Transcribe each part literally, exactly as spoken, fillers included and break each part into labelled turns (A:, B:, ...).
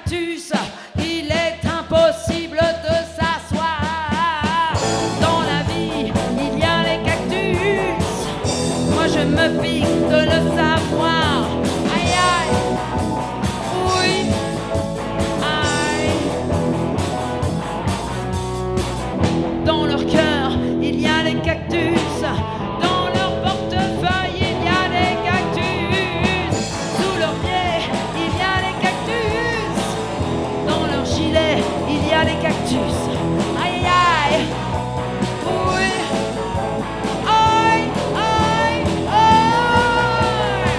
A: cactus, il est impossible de s'asseoir. Dans la vie, il y a les cactus. Moi je me pique de le savoir. Aïe aïe, oui, aïe. Dans leur cœur, il y a les cactus. Dans leur portefeuille, il y a les cactus. Sous leurs pieds, il y a les cactus. Dans leur gilet, il y a les cactus. Aïe aïe, oui, aïe, aïe, aïe.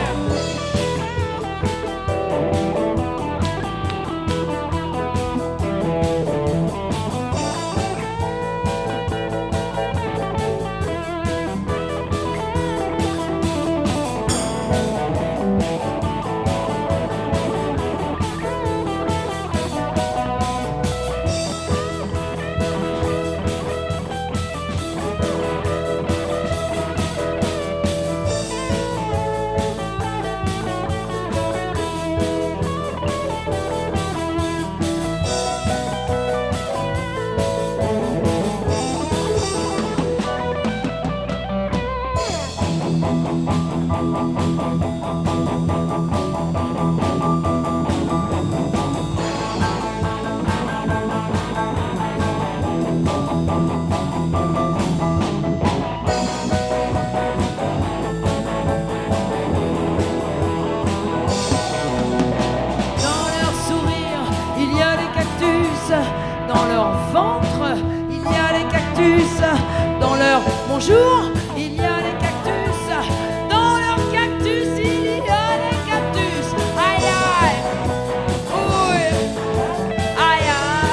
A: Dans leur sourire, il y a les cactus. Dans leur ventre, il y a les cactus. Dans leur bonjour, il y a les cactus. Dans leur cactus, il y a les cactus. Aïe aïe, oui, aïe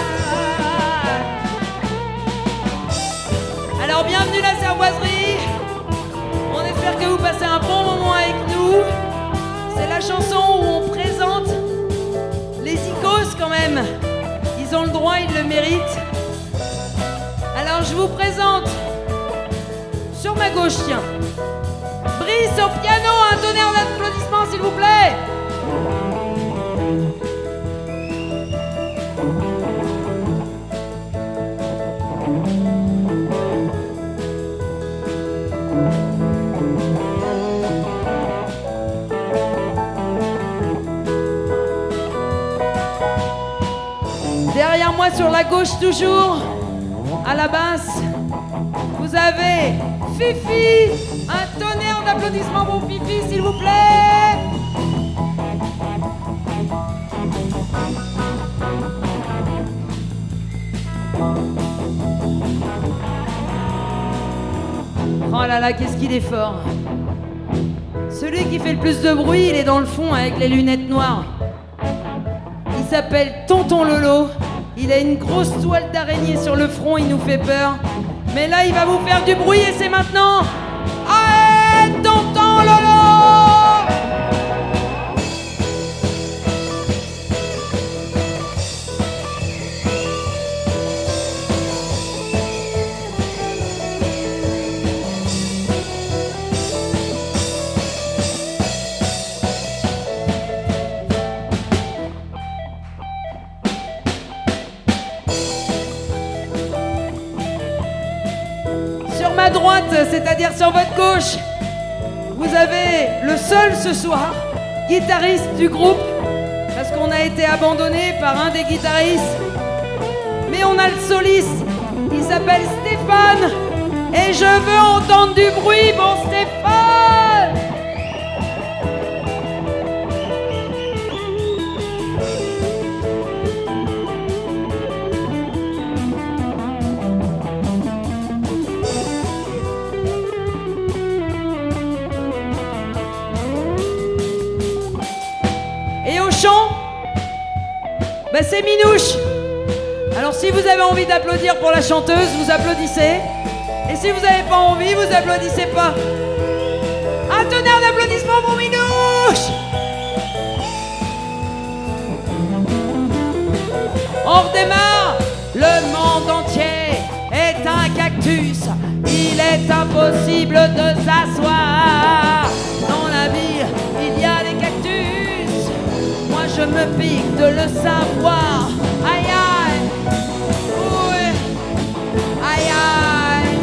A: aïe. Alors bienvenue la Cervoiserie. On espère que vous passez un bon moment avec nous. C'est la chanson où on présente les icônes quand même. Ils ont le droit, ils le méritent. Alors je vous présente, sur ma gauche, tiens, Brice au piano, un tonnerre d'applaudissements s'il vous plaît. Derrière moi sur la gauche toujours, à la basse, vous avez Fifi, un tonnerre d'applaudissements pour Fifi s'il vous plaît. Oh là là, qu'est-ce qu'il est fort. Celui qui fait le plus de bruit, il est dans le fond avec les lunettes noires. Il s'appelle Tonton Lolo. Il a une grosse toile d'araignée sur le front, il nous fait peur. Mais là, il va vous faire du bruit et c'est maintenant. Allez, Tonton Lolo! À droite, c'est-à-dire sur votre gauche, vous avez le seul ce soir guitariste du groupe, parce qu'on a été abandonné par un des guitaristes. Mais on a le soliste, il s'appelle Stéphane, et je veux entendre du bruit, bon Stéphane! Ben c'est Minouche. Alors si vous avez envie d'applaudir pour la chanteuse, vous applaudissez. Et si vous n'avez pas envie, vous applaudissez pas. Un tonnerre d'applaudissements pour Minouche. On redémarre. Le monde entier est un cactus. Il est impossible de s'asseoir. Dans la ville, il y a des cactus. Moi je me pique de le savoir. Aïe aïe, oui, aïe aïe.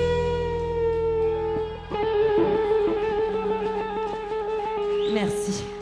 A: Merci.